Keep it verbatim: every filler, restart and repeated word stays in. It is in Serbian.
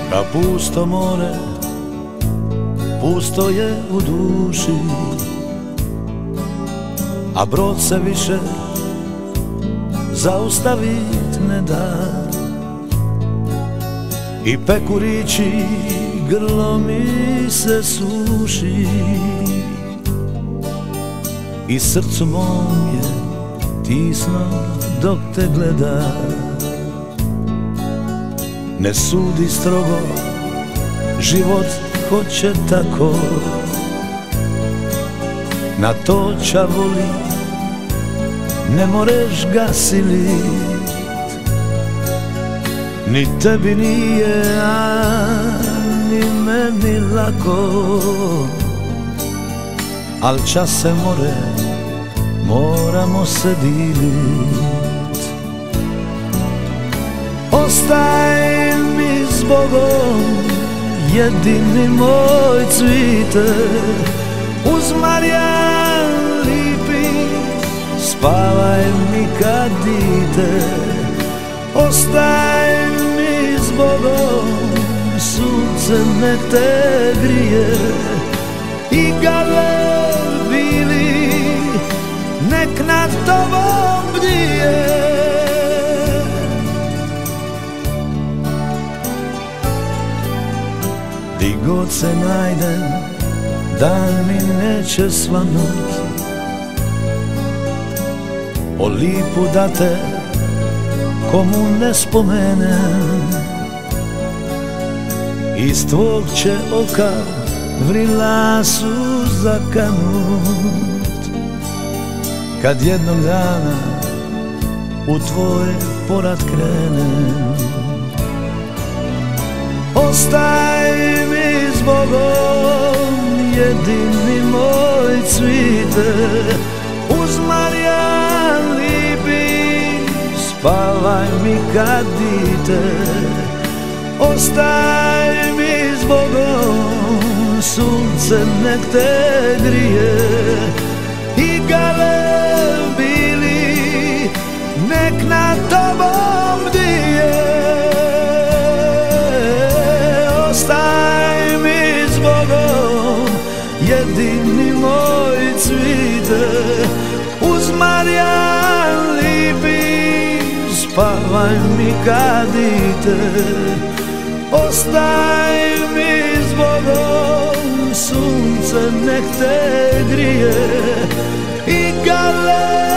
Ka pusto more, pusto je u duši, a brod se više zaustavit ne da. I pekurići grlo mi se suši, i srcu mom je tisno dok te gleda. Ne sudi strogo, život hoće tako, na to čavoli ne moreš ga silit. Ni tebi nije, a ni meni lako, al čas se more, moramo se dilit. Ostaj mi s Bogom, jedini moj cvite, uz Marijan lipi, spavaj mi kad dite. Ostaj mi s Bogom, sunce nek te grije, i gale bili nek nad tobom bdije. Di god se najdem, dan mi neće svanut, o lipu da te komu ne spomenem. Iz tvog će oka vrila suza kanut, kad jednog dana u tvoj porat krenem. Ostaj mi s Bogom, jedini moj cvite, uz Marijan lipi, spavaj mi kad dite. Ostaj mi s Bogom, sunce nek te grije, i gale bili nek nad tobom bdije. Ostaj mi s Bogom, jedini moj cvite, uz Marijan lipi, spavaj mi kad dite. Ostaj mi s Bogom, sunce nek te grije, i gale